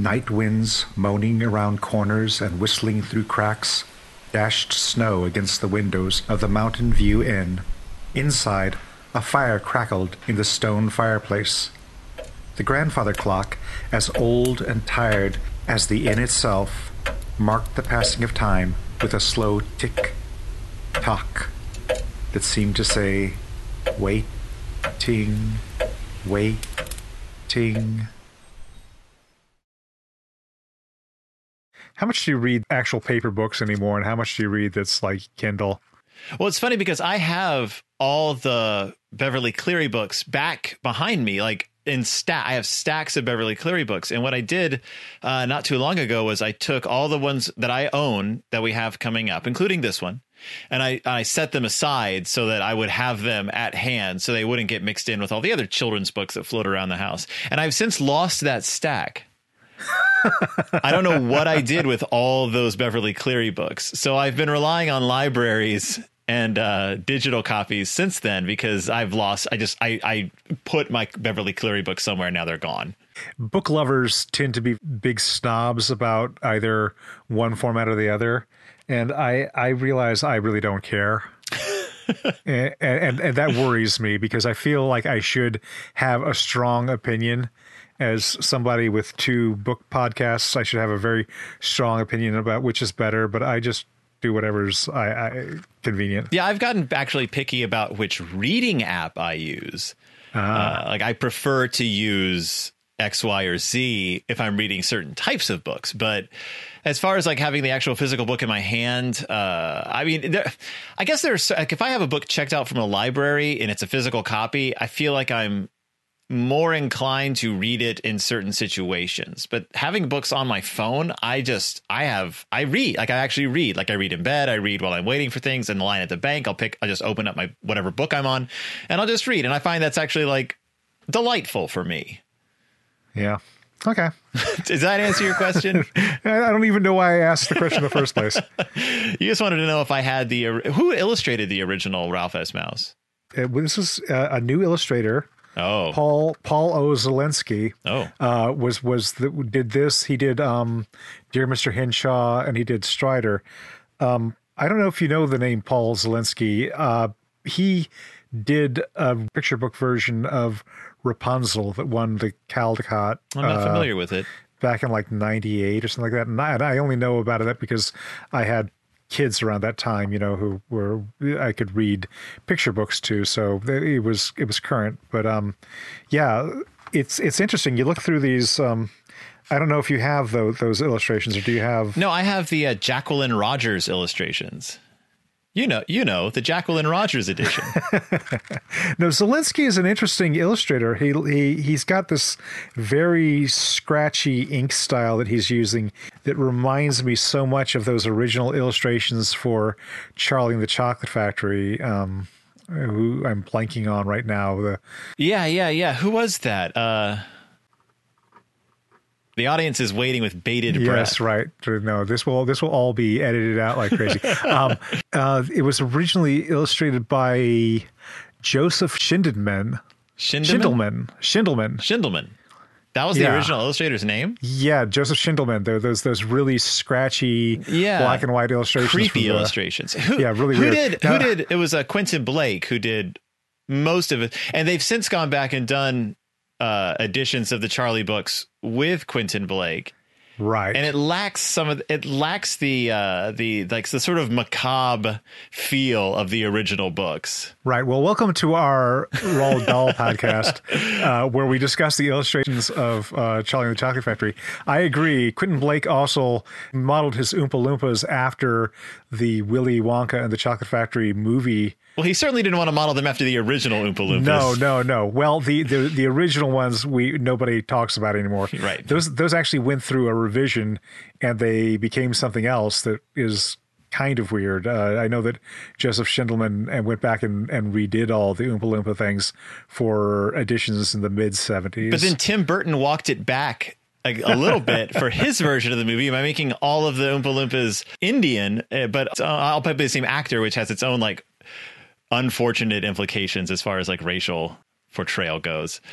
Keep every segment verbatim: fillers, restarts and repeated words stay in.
Night winds moaning around corners and whistling through cracks dashed snow against the windows of the Mountain View Inn. Inside, a fire crackled in the stone fireplace. The grandfather clock, as old and tired as the inn itself, marked the passing of time with a slow tick-tock that seemed to say, wait-ting, wait-ting. How much do you read actual paper books anymore, and how much do you read that's like Kindle? Well, it's funny because I have all the Beverly Cleary books back behind me, like in stack. I have stacks of Beverly Cleary books. And what I did uh, not too long ago was I took all the ones that I own that we have coming up, including this one, and I, I set them aside so that I would have them at hand so they wouldn't get mixed in with all the other children's books that float around the house. And I've since lost that stack. I don't know what I did with all those Beverly Cleary books. So I've been relying on libraries and uh, digital copies since then because I've lost. I just I, I put my Beverly Cleary books somewhere. And now they're gone. Book lovers tend to be big snobs about either one format or the other. And I, I realize I really don't care. and, and, and that worries me because I feel like I should have a strong opinion. As somebody with two book podcasts, I should have a very strong opinion about which is better, but I just do whatever's I, I, convenient. Yeah, I've gotten actually picky about which reading app I use. Uh, like I prefer to use X, Y, or Z if I'm reading certain types of books. But as far as like having the actual physical book in my hand, uh, I mean, there, I guess there's like if I have a book checked out from a library and it's a physical copy, I feel like I'm more inclined to read it in certain situations. But having books on my phone, I just I have I read like I actually read like I read in bed. I read while I'm waiting for things in the line at the bank. I'll pick I just open up my whatever book I'm on and I'll just read. And I find that's actually like delightful for me. Yeah. OK. Does that answer your question? I don't even know why I asked the question in the first place. You just wanted to know if I had the who illustrated the original Ralph S. Mouse. It, this is a, a new illustrator. Oh, Paul Paul O. Zelinsky. Oh, uh, was was the, did this? He did um, Dear Mister Hinshaw, and he did Strider. Um, I don't know if you know the name Paul Zelinsky. Uh, he did a picture book version of Rapunzel that won the Caldecott. I'm not uh, familiar with it. Back in like ninety-eight or something like that, and I, and I only know about it because I had kids around that time, you know, who were I could read picture books to, so it was it was current. But um, yeah, it's it's interesting. You look through these. Um, I don't know if you have those, those illustrations, or do you have? No, I have the uh, Jacqueline Rogers illustrations. You know, you know the Jacqueline Rogers edition. No, Zelinsky is an interesting illustrator. He he he's got this very scratchy ink style that he's using that reminds me so much of those original illustrations for Charlie and the Chocolate Factory. Um, who I'm blanking on right now. The yeah, yeah, yeah. Who was that? Uh, the audience is waiting with bated breath. Yes, right. No, this will this will all be edited out like crazy. um, uh, it was originally illustrated by Joseph Schindelman. Schindelman? Schindelman. Schindelman. Schindelman. That was the Yeah. original illustrator's name? Yeah, Joseph Schindelman. They're those those really scratchy Yeah. black and white illustrations. Creepy from the- illustrations. Who, Yeah, really Who weird. did? Now- Who did? It was uh, Quentin Blake who did most of it, and they've since gone back and done uh, editions of the Charlie books with Quentin Blake. Right. And it lacks some of it lacks the uh, the like the sort of macabre feel of the original books. Right. Well, welcome to our Roald Dahl podcast, uh, where we discuss the illustrations of uh, Charlie and the Chocolate Factory. I agree. Quentin Blake also modeled his Oompa Loompas after the Willy Wonka and the Chocolate Factory movie. Well, he certainly didn't want to model them after the original Oompa Loompas. No, no, no. Well, the, the the original ones we nobody talks about anymore. Right. Those those actually went through a revision and they became something else that is kind of weird. Uh, I know that Joseph Schindelman and went back and, and redid all the Oompa Loompa things for editions in the mid seventies. But then Tim Burton walked it back a, a little bit for his version of the movie by making all of the Oompa Loompas Indian, uh, but uh, I'll play the same actor, which has its own like unfortunate implications as far as like racial portrayal goes.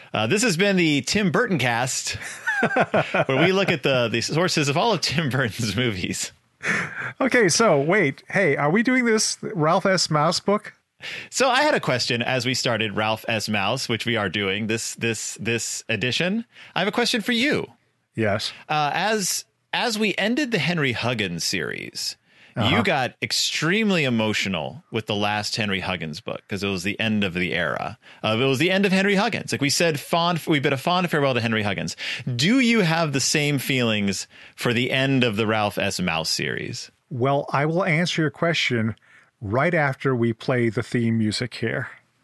Uh, this has been the Tim Burton cast, where we look at the, the sources of all of Tim Burton's movies. Okay, so wait. Hey, are we doing this Ralph S. Mouse book? So I had a question as we started Ralph S. Mouse, which we are doing this this this edition. I have a question for you. Yes. Uh, as as we ended the Henry Huggins series, uh-huh. you got extremely emotional with the last Henry Huggins book because it was the end of the era. Uh, it was the end of Henry Huggins. Like we said, fond, we bid a fond farewell to Henry Huggins. Do you have the same feelings for the end of the Ralph S. Mouse series? Well, I will answer your question right after we play the theme music here.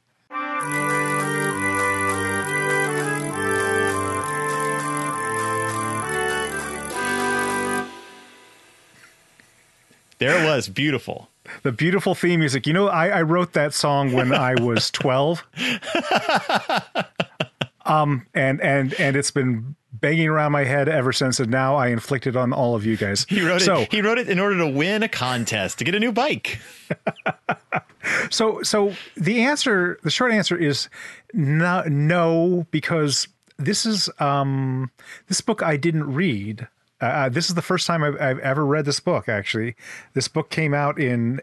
There it was. Beautiful. The beautiful theme music. You know, I, I wrote that song when I was twelve. um, and, and, and it's been banging around my head ever since, and now I inflict it on all of you guys. He wrote so, it. He wrote it in order to win a contest to get a new bike. so, so the answer, the short answer is no, no, because this is um, this book I didn't read. Uh, this is the first time I've, I've ever read this book. Actually, this book came out in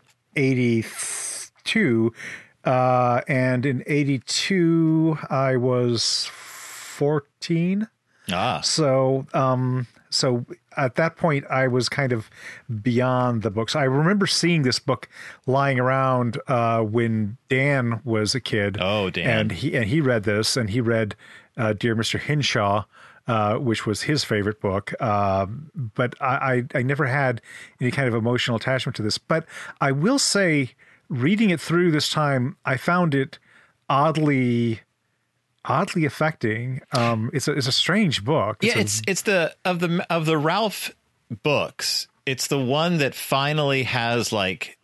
eighty-two, uh, and in eighty-two I was fourteen. Ah, so um, so at that point I was kind of beyond the books. I remember seeing this book lying around uh, when Dan was a kid. Oh, Dan! And he and he read this, and he read uh, Dear Mister Hinshaw. Uh, which was his favorite book. Uh, but I, I, I never had any kind of emotional attachment to this. But I will say, reading it through this time, I found it oddly, oddly affecting. Um, it's a, it's a strange book. It's yeah, a, it's it's the of the of the Ralph books. It's the one that finally has like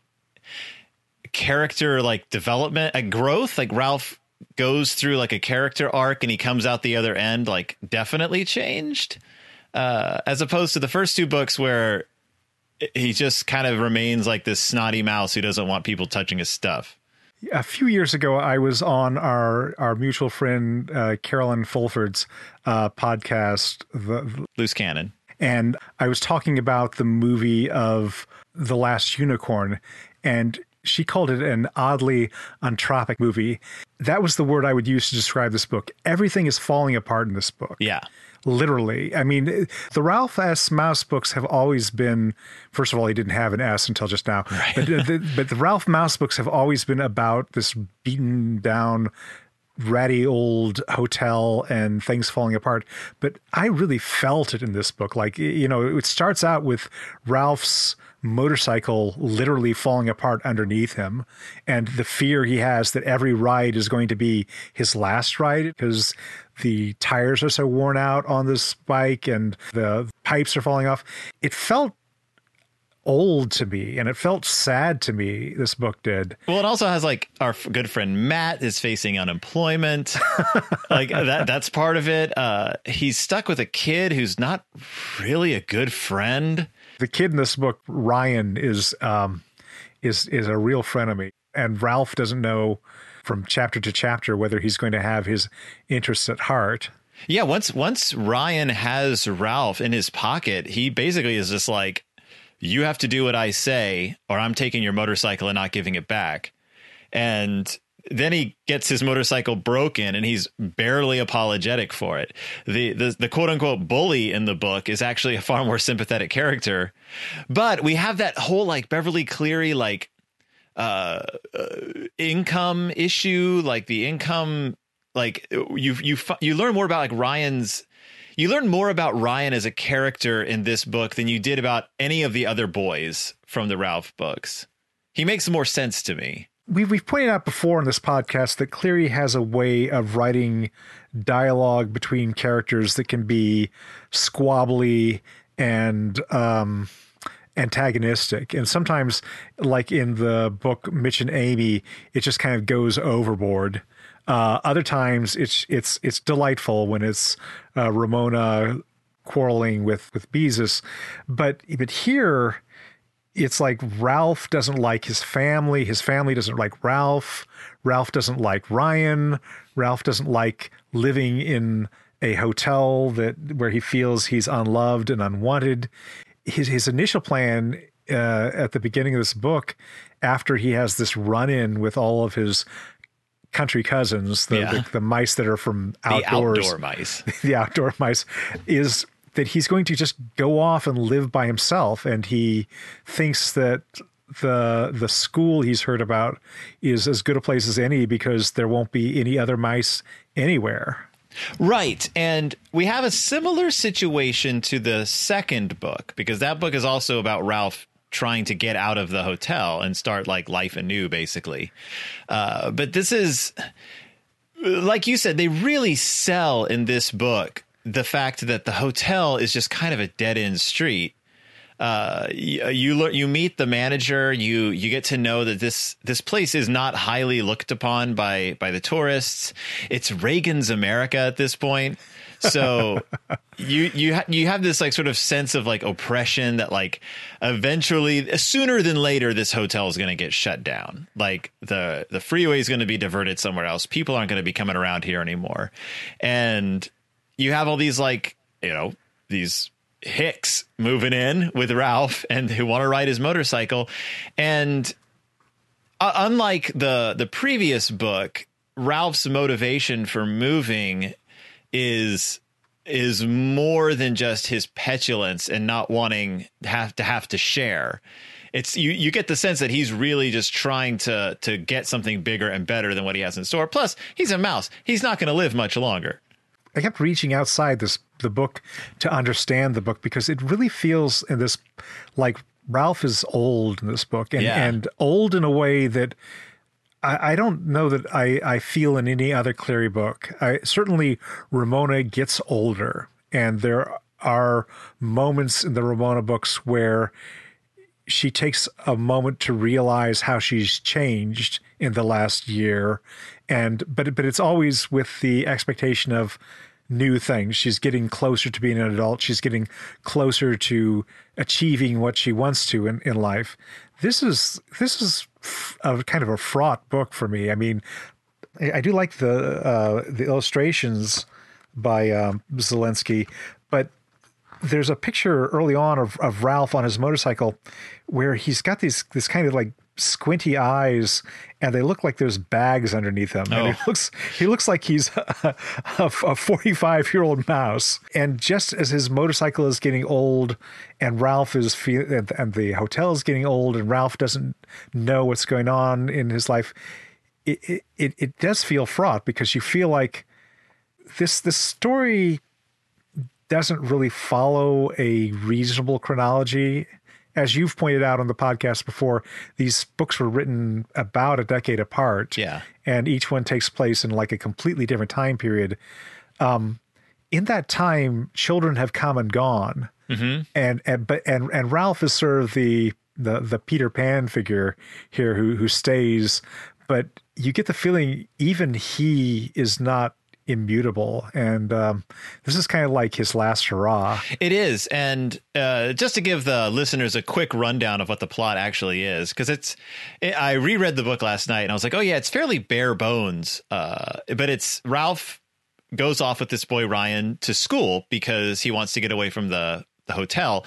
character, like development, a growth. Like Ralph goes through like a character arc and he comes out the other end like definitely changed, uh, as opposed to the first two books where he just kind of remains like this snotty mouse who doesn't want people touching his stuff. A few years ago, I was on our, our mutual friend uh, Carolyn Fulford's uh, podcast, the, Loose Cannon. And I was talking about the movie of The Last Unicorn, and she called it an oddly entropic movie. That was the word I would use to describe this book. Everything is falling apart in this book. Yeah. Literally. I mean, the Ralph S. Mouse books have always been, first of all, he didn't have an S until just now. Right. But, the, but the Ralph Mouse books have always been about this beaten down, ratty old hotel and things falling apart. But I really felt it in this book. Like, you know, it starts out with Ralph's motorcycle literally falling apart underneath him, and the fear he has that every ride is going to be his last ride because the tires are so worn out on this bike and the pipes are falling off. It felt old to me, and it felt sad to me, this book did. Well, it also has like our good friend Matt is facing unemployment. Like that that's part of it. Uh he's stuck with a kid who's not really a good friend. The kid in this book, Ryan, is um is is a real frenemy, and Ralph doesn't know from chapter to chapter whether he's going to have his interests at heart. Yeah, once once Ryan has Ralph in his pocket, he basically is just like, you have to do what I say or I'm taking your motorcycle and not giving it back. And then he gets his motorcycle broken and he's barely apologetic for it. The, the, the quote unquote bully in the book is actually a far more sympathetic character. But we have that whole like Beverly Cleary, like uh, uh income issue, like the income, like you, you, you learn more about like Ryan's, You learn more about Ryan as a character in this book than you did about any of the other boys from the Ralph books. He makes more sense to me. We've, we've pointed out before in this podcast that Cleary has a way of writing dialogue between characters that can be squabbly and um, antagonistic. And sometimes, like in the book Mitch and Amy, it just kind of goes overboard. Uh, other times it's it's it's delightful when it's uh, Ramona quarreling with with Beezus, but but here it's like Ralph doesn't like his family, his family doesn't like Ralph. Ralph doesn't like Ryan. Ralph doesn't like living in a hotel that where he feels he's unloved and unwanted. His his initial plan uh, at the beginning of this book, after he has this run-in with all of his country cousins, the, Yeah. the, the mice that are from The outdoors, outdoor mice. the outdoor mice, is that he's going to just go off and live by himself. And he thinks that the the school he's heard about is as good a place as any because there won't be any other mice anywhere. Right. And we have a similar situation to the second book, because that book is also about Ralph trying to get out of the hotel and start like life anew, basically. Uh, but this is, like you said, they really sell in this book the fact that the hotel is just kind of a dead end street. Uh, you you, learn, you meet the manager. You you get to know that this this place is not highly looked upon by by the tourists. It's Reagan's America at this point. So you you ha- you have this like sort of sense of like oppression that like eventually, sooner than later, this hotel is going to get shut down. Like the the freeway is going to be diverted somewhere else. People aren't going to be coming around here anymore. And you have all these like, you know, these hicks moving in with Ralph and who want to ride his motorcycle. And uh, unlike the the previous book, Ralph's motivation for moving is is more than just his petulance and not wanting to have to have to share. It's you you get the sense that he's really just trying to to get something bigger and better than what he has in store. Plus, he's a mouse. He's not going to live much longer. I kept reaching outside this the book to understand the book because it really feels in this like Ralph is old in this book and, Yeah. and old in a way that I, I don't know that I, I feel in any other Cleary book. I certainly Ramona gets older, and there are moments in the Ramona books where she takes a moment to realize how she's changed in the last year. And, but, but it's always with the expectation of new things. She's getting closer to being an adult. She's getting closer to achieving what she wants to in, in life. This is, this is a kind of a fraught book for me. I mean, I, I do like the, uh, the illustrations by, um, Zelensky, but there's a picture early on of, of Ralph on his motorcycle where he's got these this kind of like squinty eyes, and they look like there's bags underneath him. Oh. And he looks he looks like he's a, a forty-five-year-old mouse. And just as his motorcycle is getting old, and Ralph is feel, and, and the hotel is getting old, and Ralph doesn't know what's going on in his life, it it it does feel fraught because you feel like this this story doesn't really follow a reasonable chronology. As you've pointed out on the podcast before, these books were written about a decade apart. Yeah. And each one takes place in like a completely different time period. Um, in that time, children have come and gone. Mm-hmm. And, and, but, and, and Ralph is sort of the, the, the Peter Pan figure here who, who stays, but you get the feeling even he is not immutable, and um, this is kind of like his last hurrah. It is. And uh, just to give the listeners a quick rundown of what the plot actually is, because it's, it, I reread the book last night and I was like, oh yeah, it's fairly bare bones. Uh, but it's Ralph goes off with this boy Ryan to school because he wants to get away from the the hotel,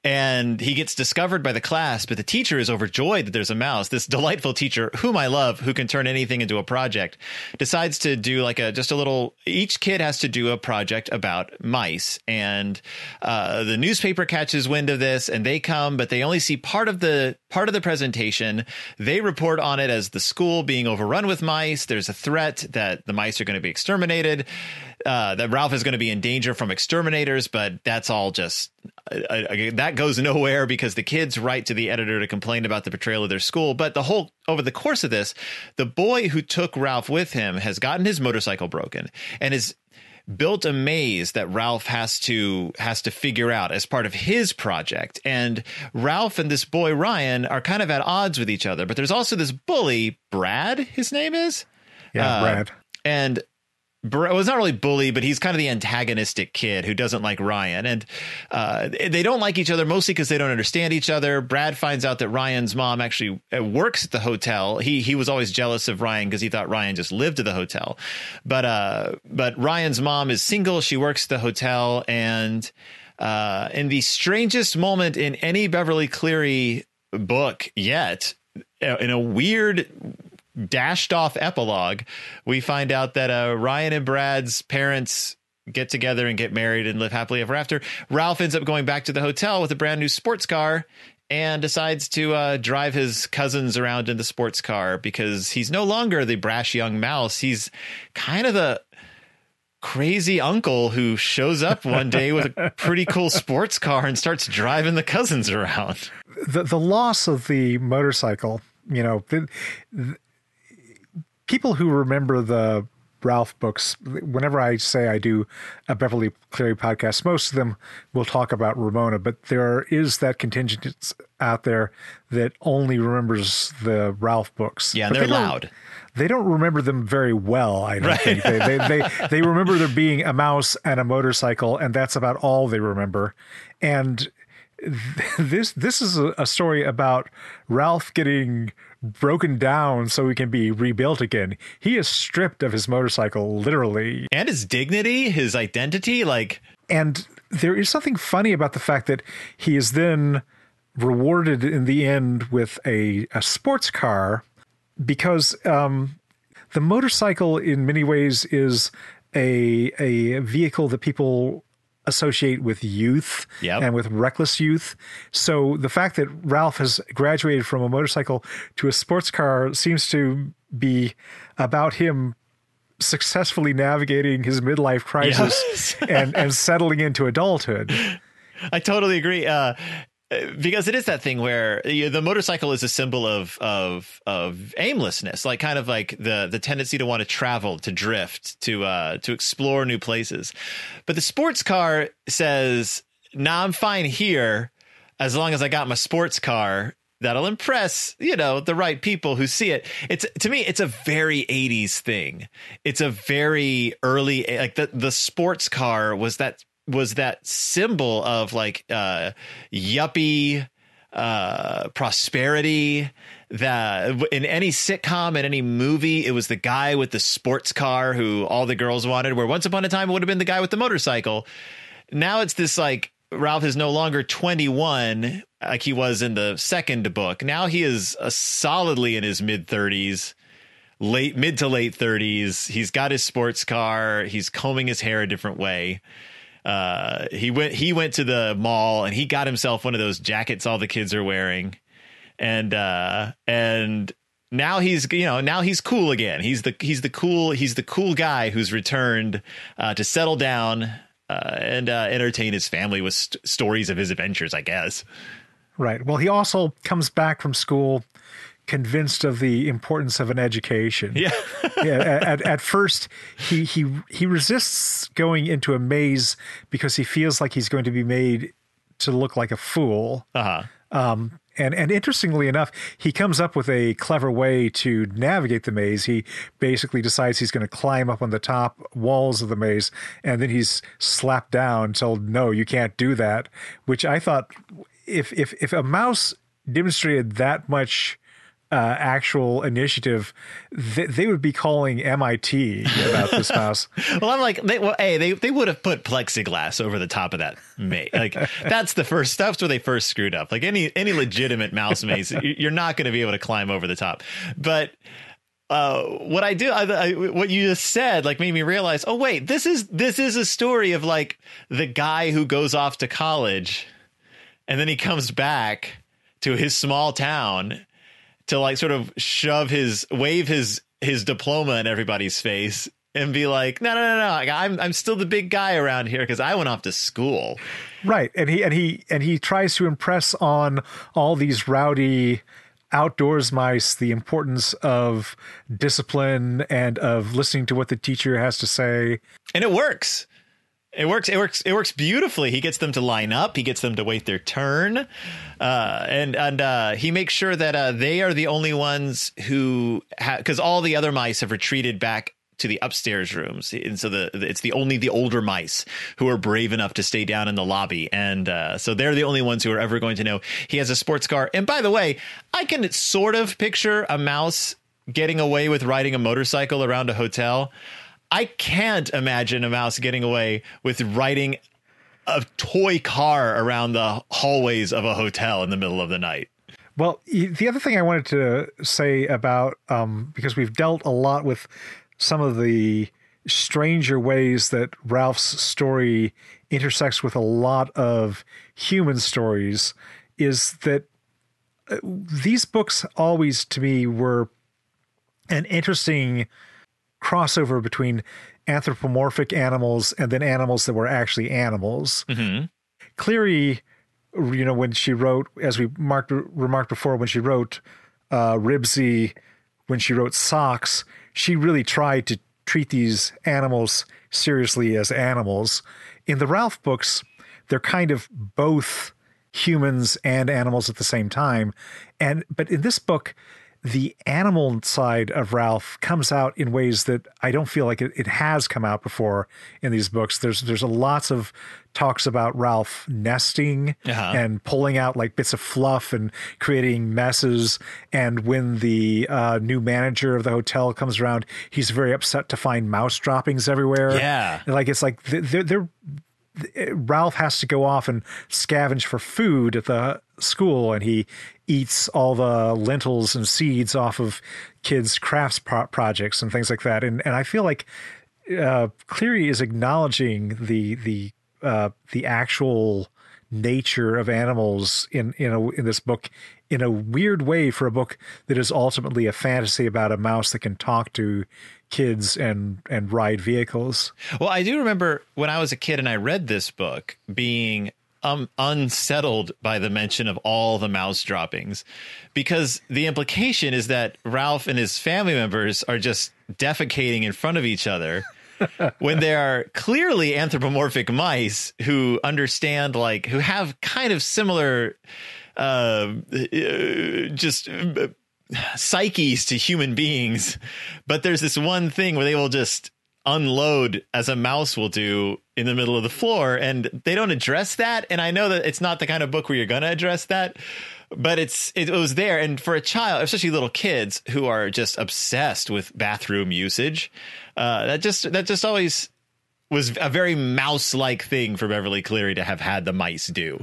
and he gets discovered by the class, but the teacher is overjoyed that there's a mouse. This delightful teacher, whom I love, who can turn anything into a project, decides to do like a just a little, each kid has to do a project about mice, and uh the newspaper catches wind of this and they come, but they only see part of the part of the presentation. They report on it as the school being overrun with mice. There's a threat that the mice are going to be exterminated, uh that Ralph is going to be in danger from exterminators, but that's all just uh, uh, that goes nowhere because the kids write to the editor to complain about the betrayal of their school. But the whole over the course of this, the boy who took Ralph with him has gotten his motorcycle broken and is built a maze that Ralph has to has to figure out as part of his project. And Ralph and this boy Ryan are kind of at odds with each other, but there's also this bully, Brad, his name is? Yeah, Uh, Brad. And well, it's not really bully, but he's kind of the antagonistic kid who doesn't like Ryan. And uh, they don't like each other mostly because they don't understand each other. Brad finds out that Ryan's mom actually works at the hotel. He he was always jealous of Ryan because he thought Ryan just lived at the hotel. But uh, but Ryan's mom is single. She works at the hotel. And uh, in the strangest moment in any Beverly Cleary book yet, in a weird dashed off epilogue, we find out that uh, Ryan and Brad's parents get together and get married and live happily ever after. Ralph ends up going back to the hotel with a brand new sports car and decides to uh, drive his cousins around in the sports car because he's no longer the brash young mouse. He's kind of the crazy uncle who shows up one day with a pretty cool sports car and starts driving the cousins around. The, the loss of the motorcycle, you know, the, the, people who remember the Ralph books, whenever I say I do a Beverly Cleary podcast, most of them will talk about Ramona, but there is that contingent out there that only remembers the Ralph books. Yeah, but they're they loud. They don't remember them very well, I don't Right. think. They, they, they, they remember there being a mouse and a motorcycle, and that's about all they remember. And this this is a, a story about Ralph getting broken down so he can be rebuilt again. He is stripped of his motorcycle, literally. And his dignity, his identity, like... And there is something funny about the fact that he is then rewarded in the end with a, a sports car because um, the motorcycle in many ways is a a vehicle that people associate with youth Yep. and with reckless youth. So the fact that Ralph has graduated from a motorcycle to a sports car seems to be about him successfully navigating his midlife crisis Yes. and, and settling into adulthood. I totally agree. Uh, because it is that thing where you know, the motorcycle is a symbol of of of aimlessness, like kind of like the the tendency to want to travel, to drift, to uh, to explore new places. But the sports car says, "Nah, I'm fine here, as long as I got my sports car." That'll impress, you know, the right people who see it. It's to me, it's a very eighties thing. It's a very early, like the the sports car was that. was that symbol of like uh, yuppie uh, prosperity that in any sitcom, in any movie, it was the guy with the sports car who all the girls wanted, where once upon a time it would have been the guy with the motorcycle. Now it's this like Ralph is no longer twenty-one like he was in the second book. Now he is uh, solidly in his mid thirties. Late mid to late thirties. He's got his sports car. He's combing his hair a different way. Uh, he went he went to the mall and he got himself one of those jackets all the kids are wearing. And uh, and now he's, you know, now he's cool again. He's the he's the cool he's the cool guy who's returned uh, to settle down uh, and uh, entertain his family with st- stories of his adventures, I guess. Right. Well, he also comes back from school convinced of the importance of an education. Yeah. yeah. At, at first, he he he resists going into a maze because he feels like he's going to be made to look like a fool. Uh-huh. Um, and and interestingly enough, he comes up with a clever way to navigate the maze. He basically decides he's going to climb up on the top walls of the maze, and then he's slapped down, told, "No, you can't do that." Which I thought, if if if a mouse demonstrated that much Uh, actual initiative, they, they would be calling M I T about this mouse. Well, I'm like, they, well, hey, they they would have put plexiglass over the top of that maze. Like that's the first. That's where they first screwed up. Like any any legitimate mouse maze, you're not going to be able to climb over the top. But uh, what I do, I, I, what you just said, like made me realize, oh wait, this is this is a story of like the guy who goes off to college, and then he comes back to his small town to like sort of shove his wave his his diploma in everybody's face and be like, no, no, no, no. Like, I'm I'm still the big guy around here because I went off to school. Right. And he and he and he tries to impress on all these rowdy outdoors mice the importance of discipline and of listening to what the teacher has to say. And it works. It works. It works. It works beautifully. He gets them to line up. He gets them to wait their turn, uh, and and uh, he makes sure that uh, they are the only ones who, because all the other mice have retreated back to the upstairs rooms. And so the it's the only the older mice who are brave enough to stay down in the lobby. And uh, so they're the only ones who are ever going to know he has a sports car. And by the way, I can sort of picture a mouse getting away with riding a motorcycle around a hotel. I can't imagine a mouse getting away with riding a toy car around the hallways of a hotel in the middle of the night. Well, the other thing I wanted to say about, um, because we've dealt a lot with some of the stranger ways that Ralph's story intersects with a lot of human stories, is that these books always, to me, were an interesting crossover between anthropomorphic animals and then animals that were actually animals. Mm-hmm. Cleary, you know, when she wrote, as we marked, remarked before, when she wrote uh, Ribsy, when she wrote Socks, she really tried to treat these animals seriously as animals. In the Ralph books, they're kind of both humans and animals at the same time. And but in this book, the animal side of Ralph comes out in ways that I don't feel like it, it has come out before in these books. There's there's a lots of talks about Ralph nesting uh-huh. and pulling out like bits of fluff and creating messes. And when the uh, new manager of the hotel comes around, he's very upset to find mouse droppings everywhere. Yeah. Like it's like they're, they're Ralph has to go off and scavenge for food at the school, and he eats all the lentils and seeds off of kids' crafts pro- projects and things like that. And and I feel like uh, Cleary is acknowledging the the uh, the actual nature of animals in in a, in this book in a weird way for a book that is ultimately a fantasy about a mouse that can talk to kids and and ride vehicles. Well, I do remember when I was a kid and I read this book being um, unsettled by the mention of all the mouse droppings, because the implication is that Ralph and his family members are just defecating in front of each other when they are clearly anthropomorphic mice who understand, like, who have kind of similar uh, just uh, psyches to human beings. But there's this one thing where they will just unload, as a mouse will do, in the middle of the floor, and they don't address that. And I know that it's not the kind of book where you're going to address that, but it's it was there. And for a child, especially little kids who are just obsessed with bathroom usage, uh, that just that just always was a very mouse-like thing for Beverly Cleary to have had the mice do.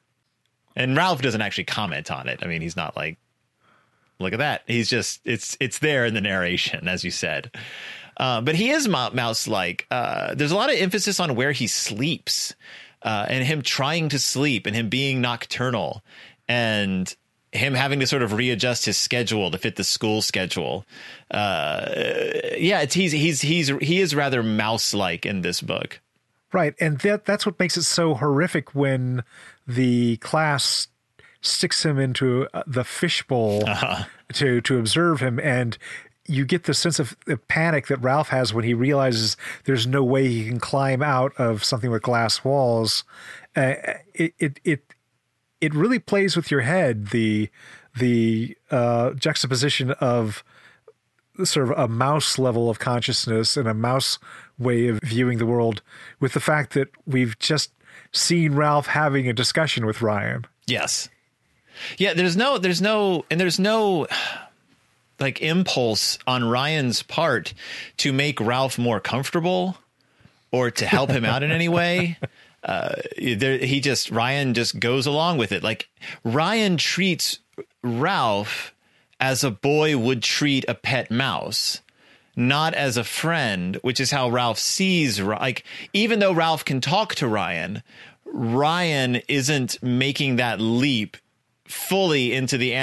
And Ralph doesn't actually comment on it. I mean, he's not like, look at that. He's just it's it's there in the narration, as you said. Uh, but he is mouse-like. Uh, there's a lot of emphasis on where he sleeps, uh, and him trying to sleep, and him being nocturnal, and him having to sort of readjust his schedule to fit the school schedule. Uh, yeah, it's, he's he's he's he is rather mouse-like in this book. Right, and that that's what makes it so horrific when the class sticks him into the fishbowl uh-huh. to to observe him, and you get the sense of the panic that Ralph has when he realizes there's no way he can climb out of something with glass walls. Uh, it, it, it, it really plays with your head, the, the uh, juxtaposition of sort of a mouse level of consciousness and a mouse way of viewing the world with the fact that we've just seen Ralph having a discussion with Ryan. Yes. Yeah. There's no, there's no, and there's no, like, impulse on Ryan's part to make Ralph more comfortable or to help him out in any way. Uh, there, he just, Ryan just goes along with it. Like, Ryan treats Ralph as a boy would treat a pet mouse, not as a friend, which is how Ralph sees, like, even though Ralph can talk to Ryan, Ryan isn't making that leap fully into the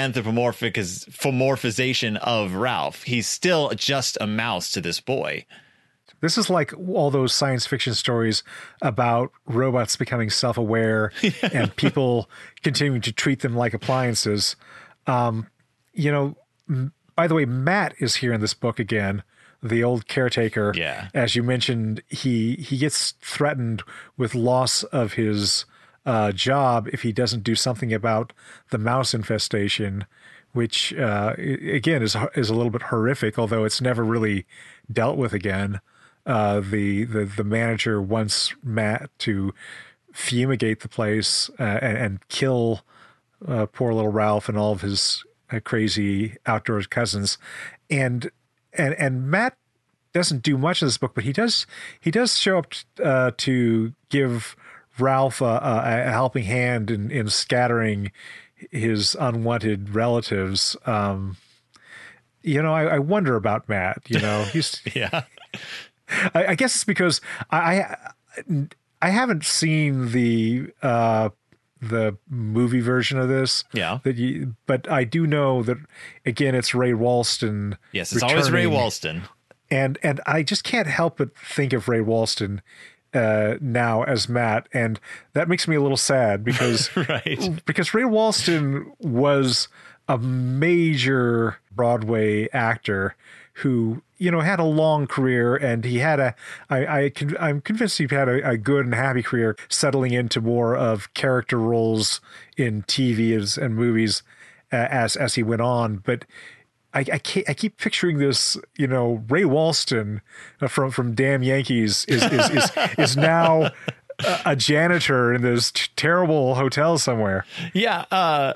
anthropomorphization of Ralph. He's still just a mouse to this boy. This is like all those science fiction stories about robots becoming self-aware yeah. and people continuing to treat them like appliances. Um, you know, by the way, Matt is here in this book again, the old caretaker. Yeah. As you mentioned, he, he gets threatened with loss of his Uh, job if he doesn't do something about the mouse infestation, which uh, again is is a little bit horrific, although it's never really dealt with again. Uh, the, the the manager wants Matt to fumigate the place uh, and, and kill uh, poor little Ralph and all of his uh, crazy outdoors cousins, and and and Matt doesn't do much in this book, but he does he does show up uh, to give Ralph a, a, a helping hand in, in scattering his unwanted relatives. Um, you know, I, I wonder about Matt. You know, he's yeah. I, I guess it's because I, I I haven't seen the uh, the movie version of this. Yeah. That you, but I do know that again, it's Ray Walston. Yes, it's always Ray Walston. And and I just can't help but think of Ray Walston uh, now as Matt, and that makes me a little sad because right. because Ray Walston was a major Broadway actor who, you know, had a long career, and he had a, I, I I'm convinced he had a, a good and happy career, settling into more of character roles in T V and movies uh, as as he went on. But I I, can't, I keep picturing this, you know, Ray Walston from from Damn Yankees is is is, is now a, a janitor in this t- terrible hotel somewhere. Yeah. Uh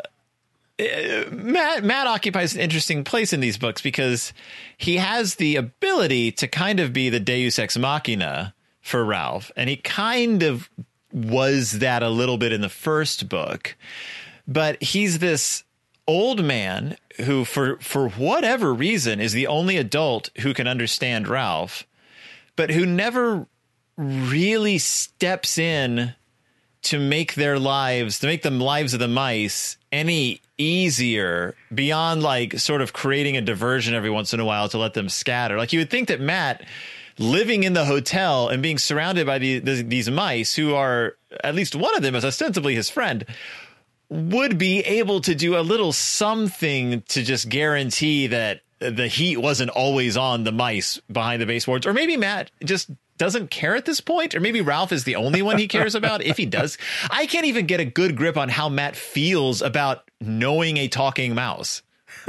Matt Matt occupies an interesting place in these books because he has the ability to kind of be the Deus Ex Machina for Ralph, and he kind of was that a little bit in the first book. But he's this old man who, for for whatever reason, is the only adult who can understand Ralph, but who never really steps in to make their lives, to make the lives of the mice any easier beyond like sort of creating a diversion every once in a while to let them scatter. Like you would think that Matt, living in the hotel and being surrounded by the, the, these mice who are, at least one of them is ostensibly his friend, would be able to do a little something to just guarantee that the heat wasn't always on the mice behind the baseboards. Or maybe Matt just doesn't care at this point, or maybe Ralph is the only one he cares about. If he does, I can't even get a good grip on how Matt feels about knowing a talking mouse.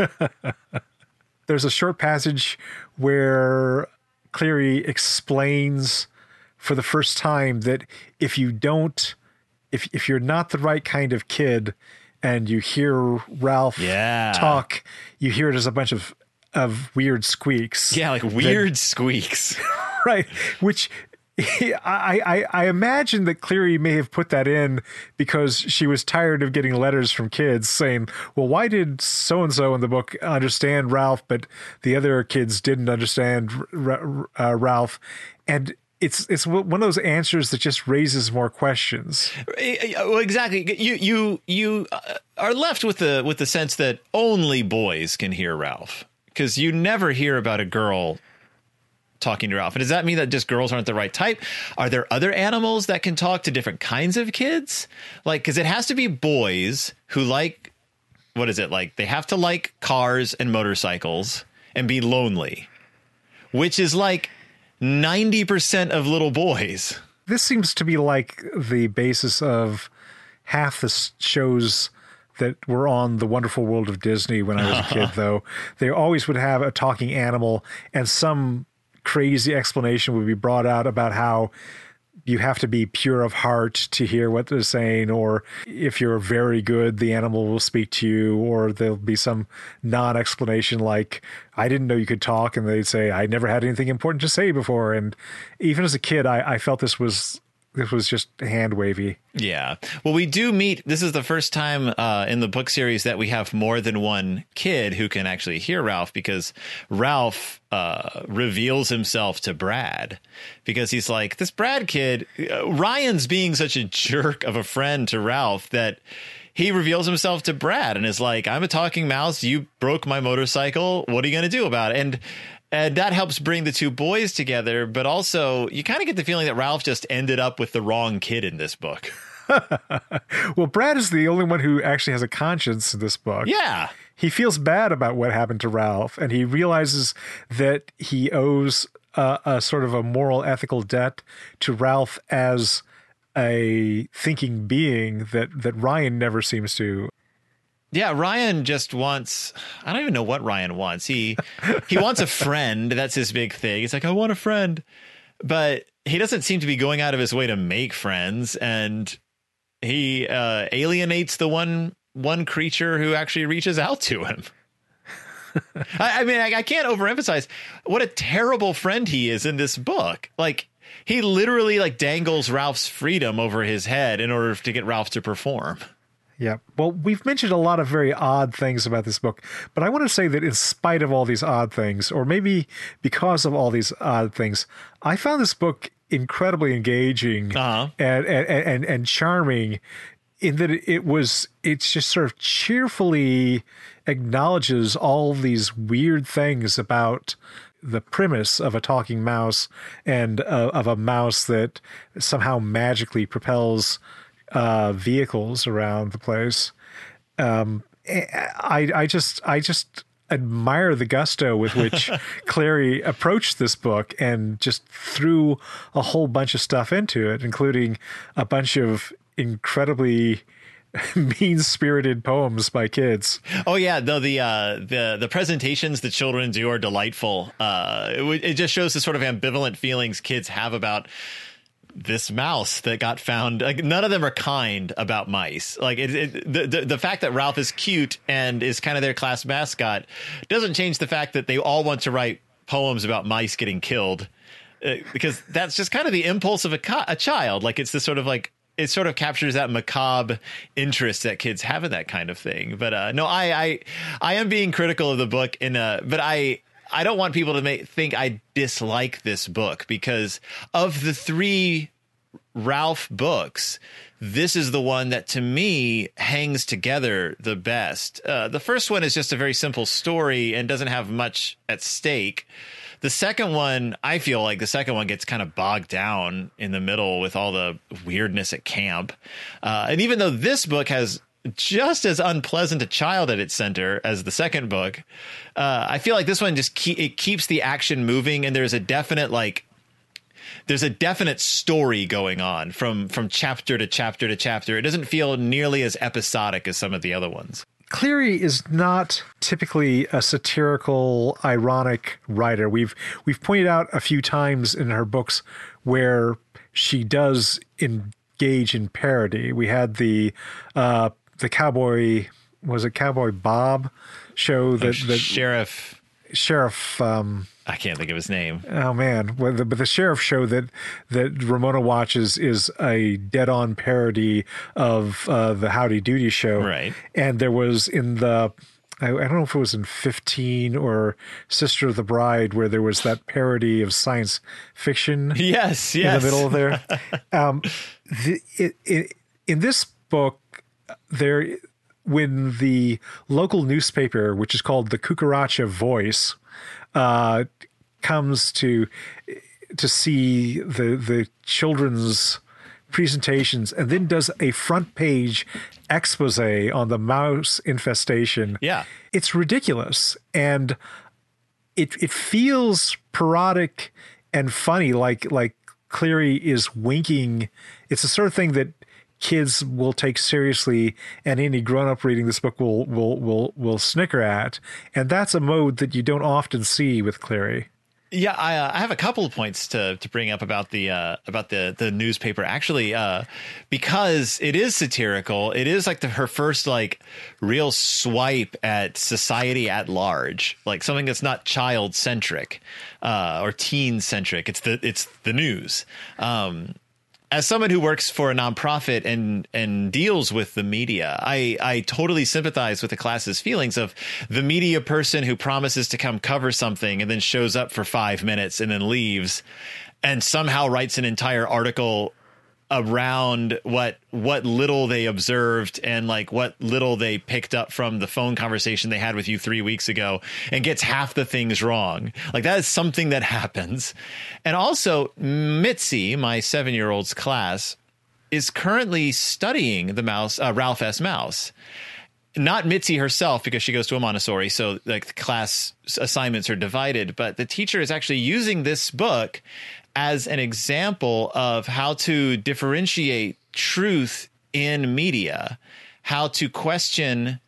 There's a short passage where Cleary explains for the first time that if you don't, if if you're not the right kind of kid and you hear Ralph yeah. talk, you hear it as a bunch of, of weird squeaks. Yeah, like weird that, squeaks. Right, which I, I I imagine that Cleary may have put that in because she was tired of getting letters from kids saying, well, why did so-and-so in the book understand Ralph, but the other kids didn't understand uh, Ralph? And it's it's one of those answers that just raises more questions. Well, exactly. You you you are left with the with the sense that only boys can hear Ralph, because you never hear about a girl talking to Ralph. And does that mean that just girls aren't the right type? Are there other animals that can talk to different kinds of kids? Like, because it has to be boys who like, what is it? Like, they have to like cars and motorcycles and be lonely, which is like ninety percent of little boys. This seems to be like the basis of half the shows that were on The Wonderful World of Disney when I was a kid, though. They always would have a talking animal, and some crazy explanation would be brought out about how you have to be pure of heart to hear what they're saying, or if you're very good, the animal will speak to you, or there'll be some non-explanation like, I didn't know you could talk, and they'd say, I never had anything important to say before. And even as a kid, I, I felt this was this was just hand wavy. Yeah. Well, we do meet. This is the first time uh, in the book series that we have more than one kid who can actually hear Ralph, because Ralph uh, reveals himself to Brad, because he's like, this Brad kid, uh, Ryan's being such a jerk of a friend to Ralph that he reveals himself to Brad and is like, I'm a talking mouse. You broke my motorcycle. What are you going to do about it? And And that helps bring the two boys together. But also, you kind of get the feeling that Ralph just ended up with the wrong kid in this book. Well, Brad is the only one who actually has a conscience in this book. Yeah. He feels bad about what happened to Ralph, and he realizes that he owes a, a sort of a moral, ethical debt to Ralph as a thinking being that, that Ryan never seems to. Yeah, Ryan just wants, I don't even know what Ryan wants. He he wants a friend. That's his big thing. He's like, I want a friend. But he doesn't seem to be going out of his way to make friends. And he uh, alienates the one one creature who actually reaches out to him. I, I mean, I, I can't overemphasize what a terrible friend he is in this book. Like, he literally like dangles Ralph's freedom over his head in order to get Ralph to perform. Yeah. Well, we've mentioned a lot of very odd things about this book, but I want to say that in spite of all these odd things, or maybe because of all these odd things, I found this book incredibly engaging uh-huh. and, and, and, and charming in that it was, it's just sort of cheerfully acknowledges all these weird things about the premise of a talking mouse and uh, of a mouse that somehow magically propels uh, vehicles around the place. Um, I, I just, I just admire the gusto with which Clary approached this book and just threw a whole bunch of stuff into it, including a bunch of incredibly mean-spirited poems by kids. Oh yeah, though the uh, the the presentations the children do are delightful. Uh, it, it just shows the sort of ambivalent feelings kids have about this mouse that got found. Like, none of them are kind about mice. Like it, it, the, the the fact that Ralph is cute and is kind of their class mascot doesn't change the fact that they all want to write poems about mice getting killed, uh, because that's just kind of the impulse of a, co- a child. Like, it's this sort of like, it sort of captures that macabre interest that kids have in that kind of thing. But uh, no, I, I I am being critical of the book, in a, but I I don't want people to make, think I dislike this book, because of the three Ralph books, this is the one that to me hangs together the best. Uh, the first one is just a very simple story and doesn't have much at stake. The second one, I feel like the second one gets kind of bogged down in the middle with all the weirdness at camp. Uh, and even though this book has just as unpleasant a child at its center as the second book, uh, I feel like this one just keep, it keeps the action moving, and there's a definite like there's a definite story going on from from chapter to chapter to chapter. It doesn't feel nearly as episodic as some of the other ones. Cleary is not typically a satirical, ironic writer. We've we've pointed out a few times in her books where she does engage in parody. We had the uh, the cowboy, was it Cowboy Bob show that oh, the sheriff sheriff. Um, I can't think of his name. Oh man! Well, the, but the sheriff show that that Ramona watches is a dead-on parody of uh, the Howdy Doody show, right? And there was in the, I, I don't know if it was in fifteen or Sister of the Bride, where there was that parody of science fiction. Yes, yes. In the middle of there. um, the, it, it, in this book, there when the local newspaper, which is called the Cucaracha Voice, uh, comes to to see the the children's presentations, and then does a front page expose on the mouse infestation. Yeah, it's ridiculous, and it it feels parodic and funny, like like Cleary is winking. It's the sort of thing that kids will take seriously, and any grown-up reading this book will will will will snicker at, and that's a mode that you don't often see with Cleary. Yeah, I, uh, I have a couple of points to to bring up about the uh, about the the newspaper, actually, uh, because it is satirical. It is like the, her first like real swipe at society at large, like something that's not child centric uh, or teen centric. It's the it's the news. Um, As someone who works for a nonprofit and and deals with the media, I, I totally sympathize with the class's feelings of the media person who promises to come cover something and then shows up for five minutes and then leaves and somehow writes an entire article around what what little they observed and like what little they picked up from the phone conversation they had with you three weeks ago and gets half the things wrong. Like, that is something that happens. And also, Mitzi, my seven-year-old's class, is currently studying the mouse, uh, Ralph S. Mouse. Not Mitzi herself, because she goes to a Montessori, so like the class assignments are divided, but the teacher is actually using this book as an example of how to differentiate truth in media, how to question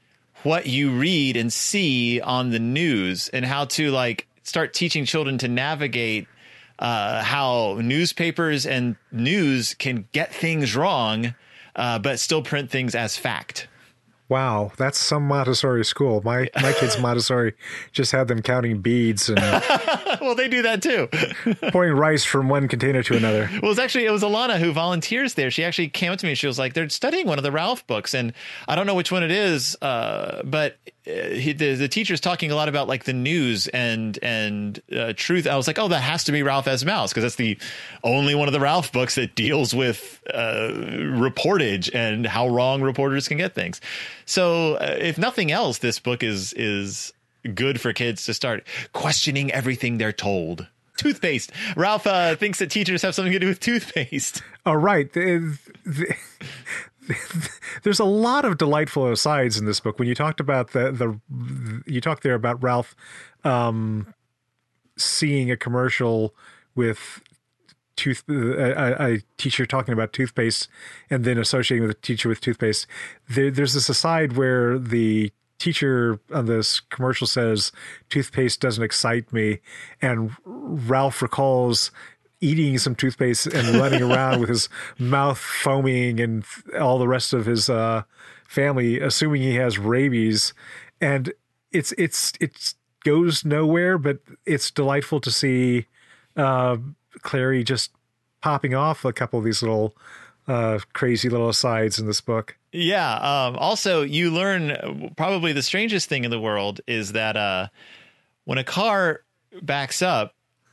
what you read and see on the news, and how to like start teaching children to navigate uh, how newspapers and news can get things wrong, uh, but still print things as fact. Wow, that's some Montessori school. My my kids' Montessori just had them counting beads and Well, they do that too. pouring rice from one container to another. Well, it's actually, it was Alana who volunteers there. She actually came up to me and she was like, they're studying one of the Ralph books. And I don't know which one it is, uh, but he, the, the teacher's talking a lot about like the news and and uh, truth. I was like, oh, that has to be Ralph S. Mouse, because that's the only one of the Ralph books that deals with uh, reportage and how wrong reporters can get things. So uh, if nothing else, this book is is good for kids to start questioning everything they're told. Toothpaste. Ralph uh, thinks that teachers have something to do with toothpaste. Oh, right. The, the, there's a lot of delightful asides in this book. When you talked about the, the you talked there about Ralph um, seeing a commercial with tooth a, a teacher talking about toothpaste and then associating with a teacher with toothpaste. There, there's this aside where the teacher on this commercial says, "Toothpaste doesn't excite me," and Ralph recalls eating some toothpaste and running around with his mouth foaming and all the rest of his uh, family, assuming he has rabies. And it's it's it goes nowhere, but it's delightful to see uh, Clary just popping off a couple of these little uh, crazy little asides in this book. Yeah. Um, also, you learn probably the strangest thing in the world is that uh, when a car backs up,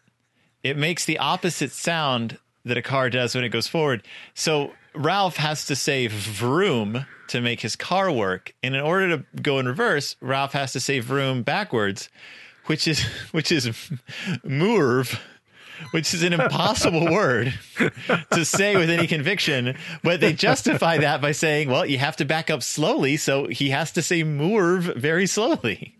it makes the opposite sound that a car does when it goes forward. So Ralph has to say vroom to make his car work. And in order to go in reverse, Ralph has to say vroom backwards, which is which is moorv, which is an impossible word to say with any conviction. But they justify that by saying, well, you have to back up slowly, so he has to say moorv very slowly.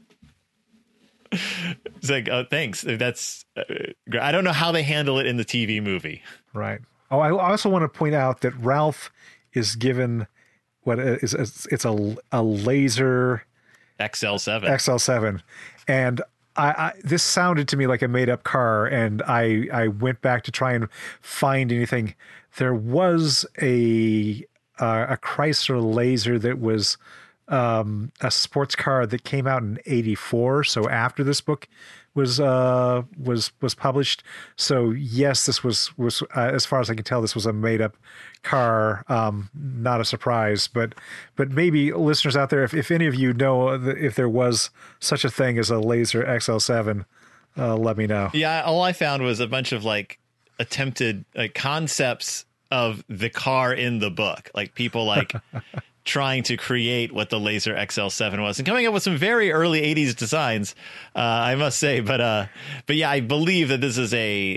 It's like, oh, thanks. That's uh, I don't know how they handle it in the T V movie. Right. Oh, I also want to point out that Ralph is given what is it's a a laser X L seven. X L seven, and I, I this sounded to me like a made up car, and I I went back to try and find anything. There was a uh, a Chrysler Laser that was um, a sports car that came out in eighty-four. So after this book was uh, was was published. So yes, this was was uh, as far as I can tell, this was a made up car. Um, not a surprise, but but maybe listeners out there, if, if any of you know if there was such a thing as a Laser X L seven, uh, let me know. Yeah, all I found was a bunch of like attempted like concepts of the car in the book, like people like trying to create what the Laser X L seven was and coming up with some very early eighties designs, uh, I must say. But uh, but yeah, I believe that this is a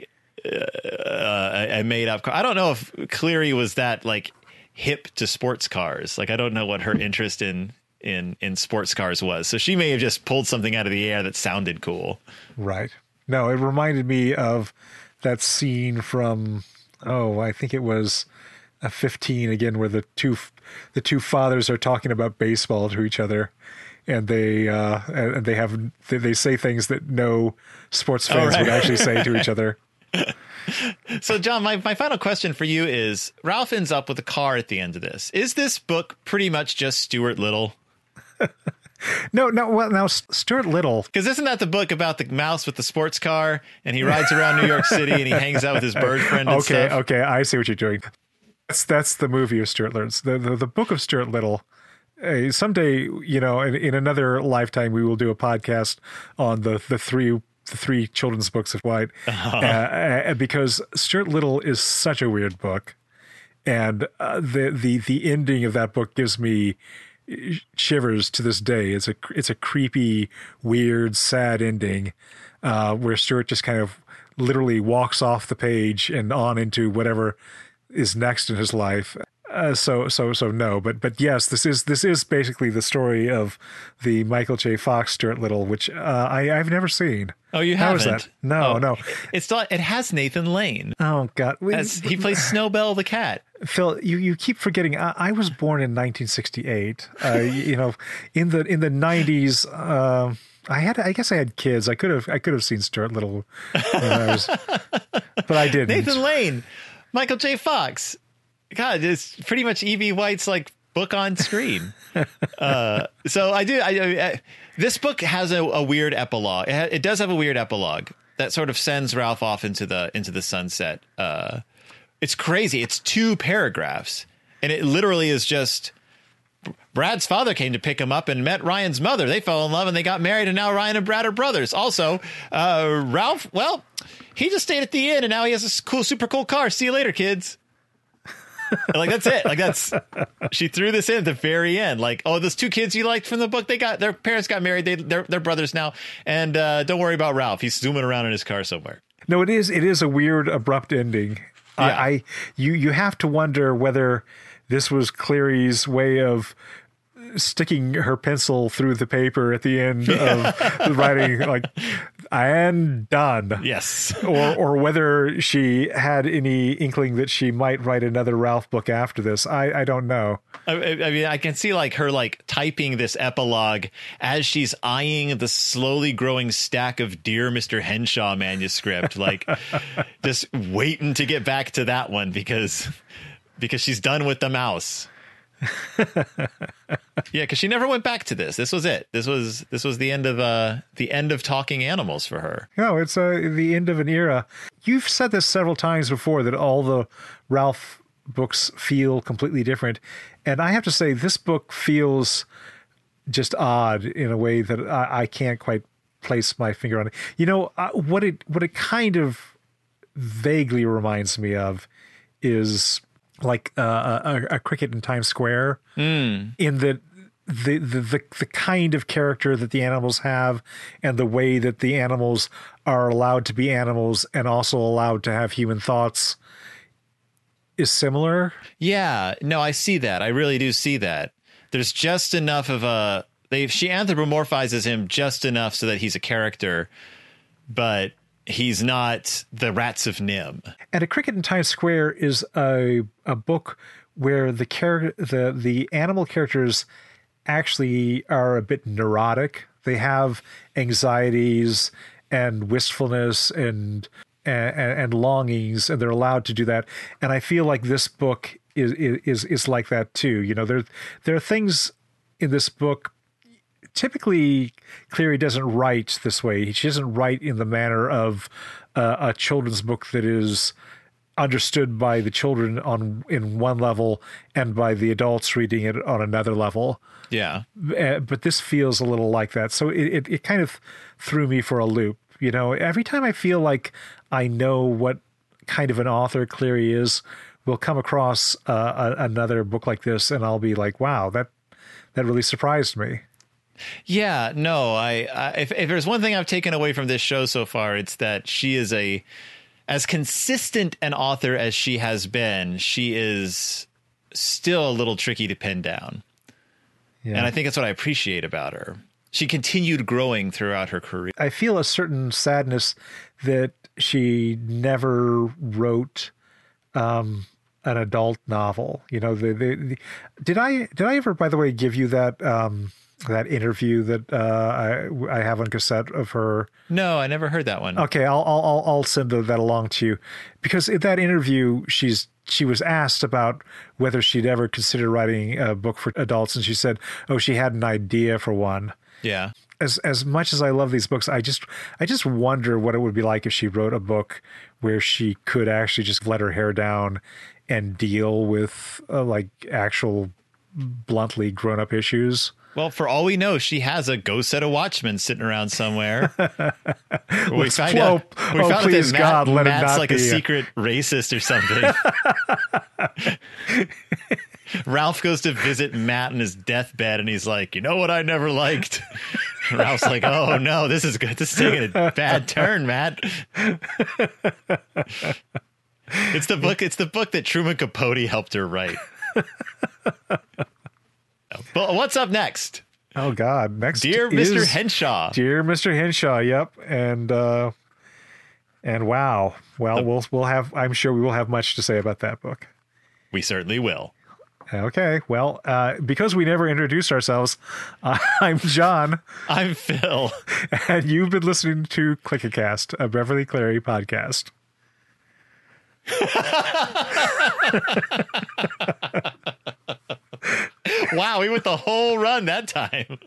uh, a made up car. I don't know if Cleary was that like hip to sports cars. Like I don't know what her interest in in in sports cars was. So she may have just pulled something out of the air that sounded cool. Right. No, it reminded me of that scene from oh, I think it was a fifteen again, where the two the two fathers are talking about baseball to each other, and they uh, and they have they say things that no sports fans oh, right. would actually say to each other. So, John, my, my final question for you is: Ralph ends up with a car at the end of this. Is this book pretty much just Stuart Little? No, no. Well, now Stuart Little, because isn't that the book about the mouse with the sports car, and he rides around New York City and he hangs out with his bird friend? And okay, stuff? okay, I see what you're doing. That's that's the movie of Stuart Little. The the, the book of Stuart Little. Uh, someday, you know, in, in another lifetime, we will do a podcast on the the three the three children's books of White, uh-huh. uh, because Stuart Little is such a weird book, and uh, the the the ending of that book gives me shivers to this day. It's a it's a creepy, weird, sad ending, uh, where Stuart just kind of literally walks off the page and on into whatever is next in his life. Uh, Uh, so so so no, but but yes, this is this is basically the story of the Michael J. Fox Stuart Little, which uh, I I've never seen. Oh, you How haven't? is that? No, Oh, no. It's not. It has Nathan Lane. Oh God, We- As he plays Snowbell the cat. Phil, you, you keep forgetting. I, I was born in nineteen sixty-eight. Uh, you know, in the in the nineties. Uh, I had, I guess, I had kids. I could have, I could have seen Stuart Little, when I was, but I didn't. Nathan Lane, Michael J. Fox. God, it's pretty much E B. White's like book on screen. uh, so I do. I, I, this book has a, a weird epilogue. It, ha, it does have a weird epilogue that sort of sends Ralph off into the into the sunset. Uh, it's crazy. It's two paragraphs, and it literally is just Brad's father came to pick him up and met Ryan's mother. They fell in love and they got married, and now Ryan and Brad are brothers. Also, uh, Ralph, well, he just stayed at the inn, and now he has a cool, super cool car. See you later, kids. Like, that's it. Like, that's, she threw this in at the very end. Like, oh, those two kids you liked from the book, they got, their parents got married. They, they're, they're brothers now. And uh, don't worry about Ralph. He's zooming around in his car somewhere. No, it is. It is a weird, abrupt ending. Yeah. I, I, you, you have to wonder whether this was Cleary's way of sticking her pencil through the paper at the end of writing, like, and done. Yes. or or whether she had any inkling that she might write another Ralph book after this. I, I don't know. I, I mean, I can see like her like typing this epilogue as she's eyeing the slowly growing stack of Dear Mister Henshaw manuscript, like just waiting to get back to that one because because she's done with the mouse. Yeah, because she never went back to this. This was it. This was this was the end of uh the end of talking animals for her. No, it's uh, the end of an era. You've said this several times before that all the Ralph books feel completely different. And I have to say, this book feels just odd in a way that I, I can't quite place my finger on it. You know, uh, what it what it kind of vaguely reminds me of is like uh, a, a cricket in Times Square, mm. in that the, the the the kind of character that the animals have and the way that the animals are allowed to be animals and also allowed to have human thoughts is similar. Yeah, no, I see that. I really do see that. There's just enough of a they she anthropomorphizes him just enough so that he's a character, but he's not the Rats of Nim. And A Cricket in Times Square is a a book where the character the the animal characters actually are a bit neurotic. They have anxieties and wistfulness and and, and longings, and they're allowed to do that. And I feel like this book is is is like that too. You know, there there are things in this book. Typically, Cleary doesn't write this way. She doesn't write in the manner of uh, a children's book that is understood by the children on in one level and by the adults reading it on another level. Yeah. Uh, but this feels a little like that. So it, it, it kind of threw me for a loop. You know, every time I feel like I know what kind of an author Cleary is, we'll come across uh, a, another book like this, and I'll be like, wow, that that really surprised me. Yeah, no, I, I if, if there's one thing I've taken away from this show so far, it's that she is a, as consistent an author as she has been, she is still a little tricky to pin down. Yeah. And I think that's what I appreciate about her. She continued growing throughout her career. I feel a certain sadness that she never wrote um, an adult novel. You know, the, the, the did I did I ever, by the way, give you that um, that interview that uh, I I have on cassette of her? No, I never heard that one. Okay, I'll I'll I'll send that along to you, because in that interview she's she was asked about whether she'd ever consider writing a book for adults, and she said, "Oh, she had an idea for one." Yeah. As as much as I love these books, I just I just wonder what it would be like if she wrote a book where she could actually just let her hair down and deal with uh, like actual bluntly grown up issues. Well, for all we know, she has a ghost set of Watchmen sitting around somewhere. we find oh, out, we oh, found please out that God, Matt, let Matt's it not like be a secret racist or something. Ralph goes to visit Matt in his deathbed, and he's like, "You know what I never liked?" Ralph's like, "Oh no, this is good. This is taking a bad turn, Matt." It's the book. It's the book that Truman Capote helped her write. But what's up next? Oh God! Next, Dear is Mister Henshaw. Dear Mister Henshaw. Yep, and uh, and wow. Well, The- we'll we'll have. I'm sure we will have much to say about that book. We certainly will. Okay. Well, uh, because we never introduced ourselves, uh, I'm John, I'm Phil. and you've been listening to Click-a-Cast, a Beverly Cleary podcast. Wow, we went the whole run that time.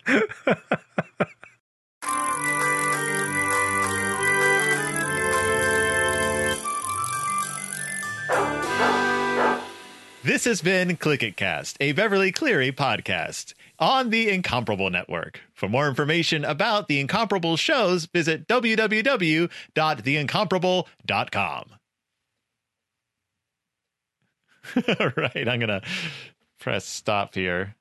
This has been Click It Cast, a Beverly Cleary podcast on the Incomparable Network. For more information about the Incomparable shows, visit w w w dot the incomparable dot com. All right, I'm going to press stop here.